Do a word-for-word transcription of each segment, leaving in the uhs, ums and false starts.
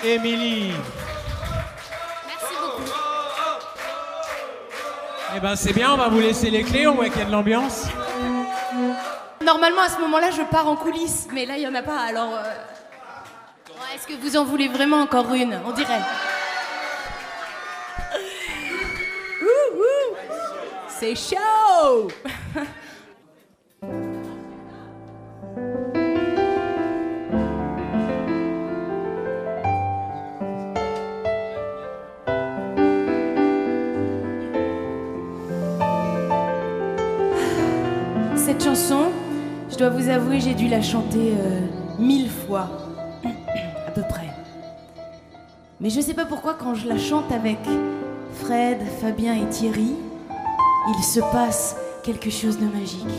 Émilie. Merci beaucoup. Eh ben c'est bien, on va vous laisser les clés, on voit qu'il y a de l'ambiance. Normalement, à ce moment-là, je pars en coulisses, mais là, il n'y en a pas, alors... Euh... Ouais, est-ce que vous en voulez vraiment encore une? On dirait. Ouh, ouh. C'est chaud. Cette chanson, je dois vous avouer, j'ai dû la chanter euh, mille fois, à peu près. Mais je sais pas pourquoi, quand je la chante avec Fred, Fabien et Thierry, il se passe quelque chose de magique.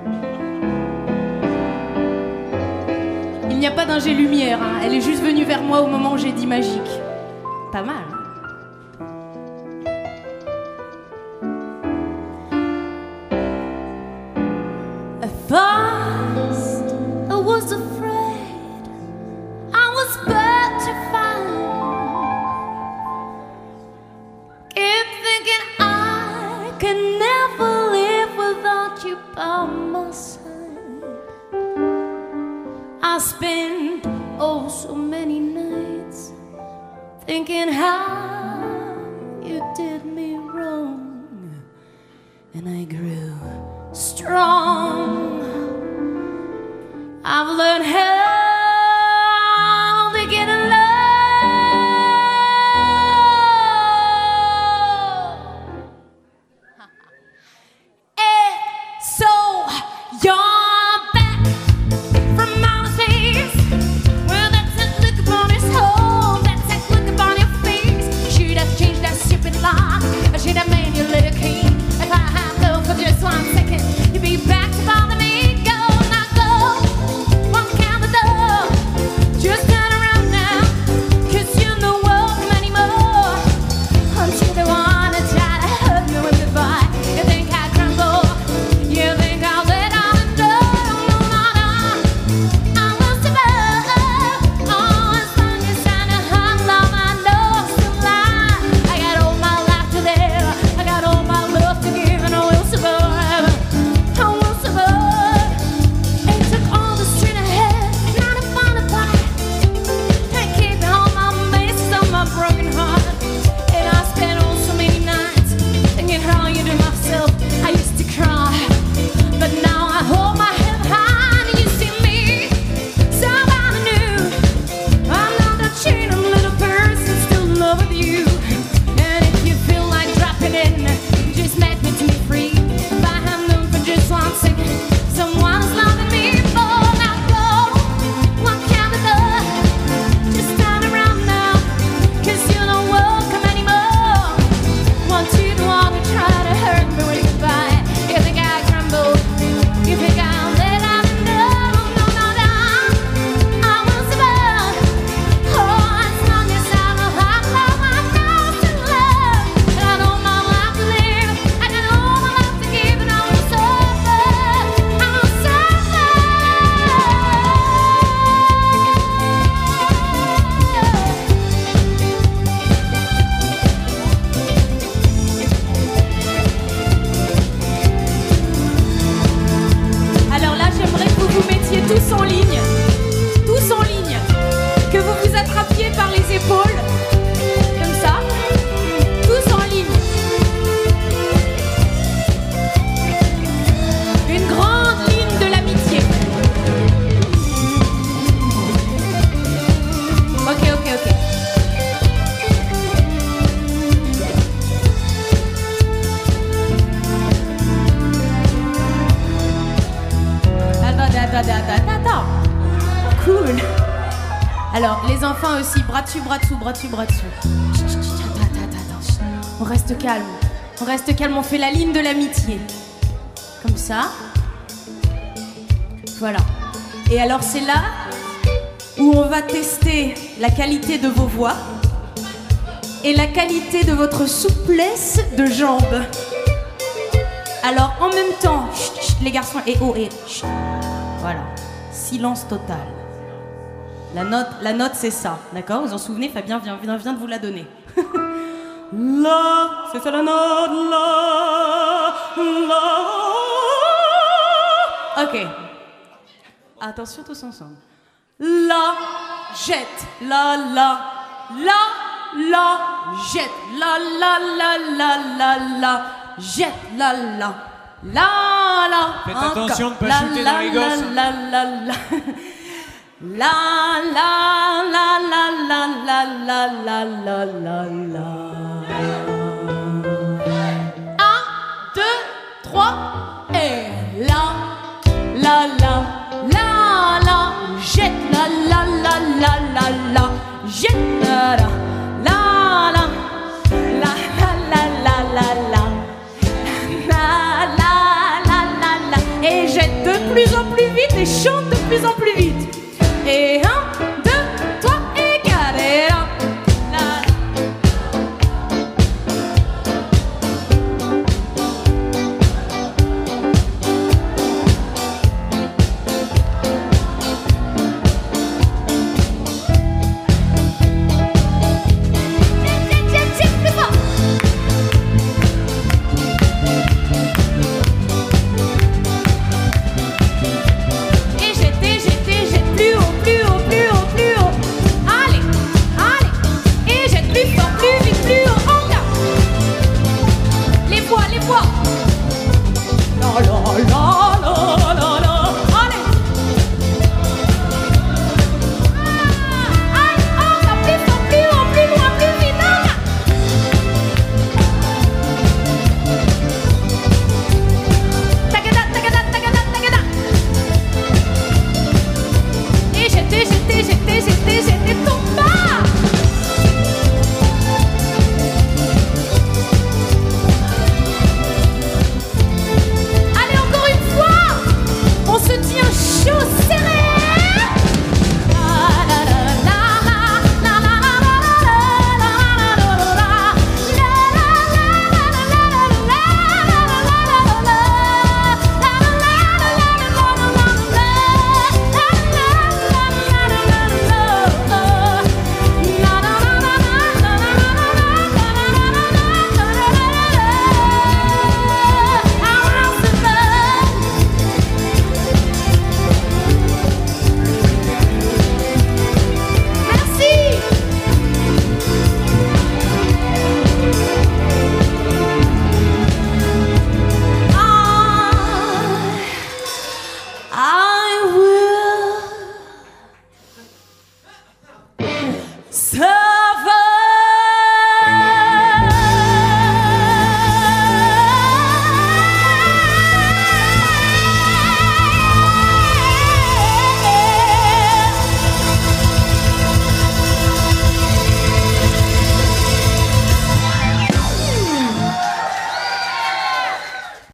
Il n'y a pas d'ingé lumière, hein. Elle est juste venue vers moi au moment où j'ai dit magique. Pas mal. First, I was afraid, I was petrified. Kept thinking I could never live without you by my side. I spent oh so many nights thinking how you did me wrong, and I grew strong. I've learned how to get in love. And so you're back from outer space. Well, that's that look upon his home, that's that look upon your face. Should have changed that stupid lie. I should have made you little king. If I had love for just one second, you'd be back to bother me. Just turn around now, cause you don't welcome anymore. Until they wanna try to hurt me with goodbye. You think I crumble, you think I'll let on the door. No, no, no, I will survive. Oh, as long as I know how long I know I'm still alive. I got all my life to live, I got all my love to give, and I will survive. I will survive. It took all the strength I had, not to find a fight. Broken heart, and I spent all so many nights thinking how you do myself. I used to cry, but now I hold my head high, and you see me, somebody new. I'm not a chain, I'm a little person, still in love with you. And if you feel like dropping in, just let me to be free. If I have known for just one second, someone is loving me. Oh, now go, what can I do? Just turn around now. Cause you don't welcome anymore. Want you to want to try to hurt me with goodbye. You think I crumble, you think I'll let out and no, no, no, no, I will survive. Oh, as long as I know how long I know to love. And I know my life to live, I got all my life to give, and I will suffer, I will suffer. Alors là, j'aimerais que vous vous mettiez tous en ligne, tous en ligne, que vous vous attrapiez par les épaules, comme ça, tous en ligne. Une grande ligne de l'amitié. Ok, ok, ok. Attends, attends, attends, attends, attends. Cool. Alors, les enfants aussi, bras dessus, bras dessous, bras dessus, bras dessous. Chut, chut, chut, attends, attends, attends, chut. On reste calme. On reste calme, on fait la ligne de l'amitié. Comme ça. Voilà. Et alors, c'est là où on va tester la qualité de vos voix et la qualité de votre souplesse de jambes. Alors, en même temps, chut, chut, les garçons, et oh, et chut. Voilà. Silence total. La note, la note c'est ça, d'accord? Vous en souvenez? Fabien vient, vient, vient de vous la donner. La, c'est ça la note, la, la. Ok. Attention tous ensemble. La, jette, la, la, la, la, jette, la, la, la, la, la, la, jette, la, la, la, la. Faites Encore. attention de pas La, chuter la, dans les gosses. La, la, la, la, la, la, la, la, la, la, la, la, la, la. Un, deux, trois, et la, la, la, la, la, jette, la, la, la, la, la, la, jette, la, la.